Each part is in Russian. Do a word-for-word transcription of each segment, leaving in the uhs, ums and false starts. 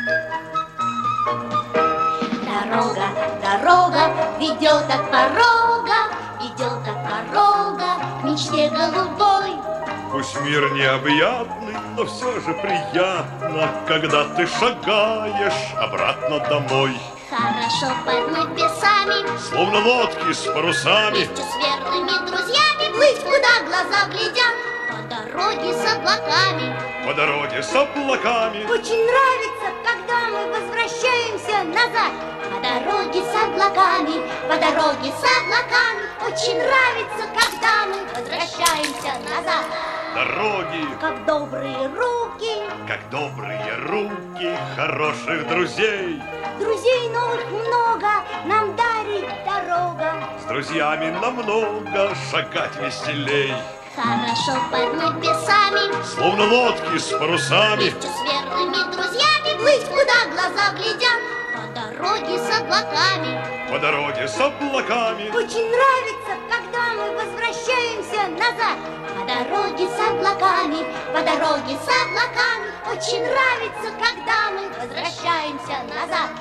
Дорога, дорога ведет от порога, ведет от порога к мечте голубой. Пусть мир необъятный, но все же приятно, когда ты шагаешь обратно домой. Хорошо под небесами, словно лодки с парусами, вместе с верными друзьями плыть, куда глаза глядят. По дороге с облаками, по дороге с облаками. очень нравится, когда мы возвращаемся назад. По дороге с облаками, по дороге с облаками. Очень нравится, когда мы возвращаемся назад. Дороги, как добрые руки, как добрые руки хороших друзей. Друзей новых много нам дарит дорога. С друзьями намного шагать веселей. Хорошо под небесами, словно лодки с парусами, вместе с верными друзьями плыть, куда глаза глядят. По дороге с облаками, по дороге с облаками. очень нравится, когда мы возвращаемся назад. По дороге с облаками, по дороге с облаками. Очень нравится, когда мы возвращаемся назад.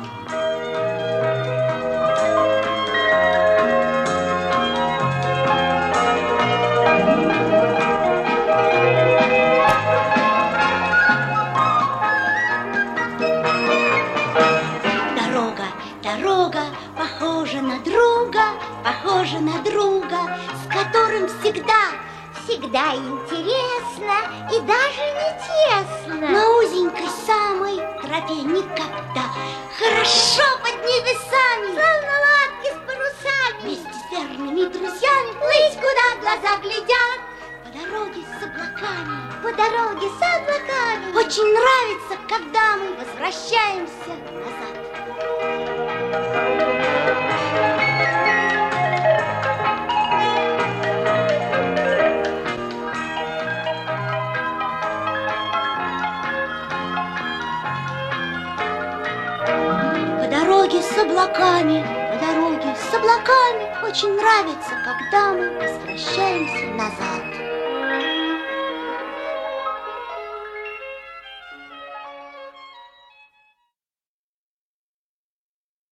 Дорога, дорога похожа на друга, похожа на друга, с которым всегда, всегда интересно и даже не тесно. На узенькой самой тропе никогда. Хорошо под небесами, словно лодки с парусами. Вместе с верными друзьями плыть, куда глаза глядят. По дороге с облаками, по дороге с облаками. Очень нравится, когда мы возвращаемся назад. По дороге с облаками, по дороге с облаками. Очень нравится, когда мы возвращаемся назад.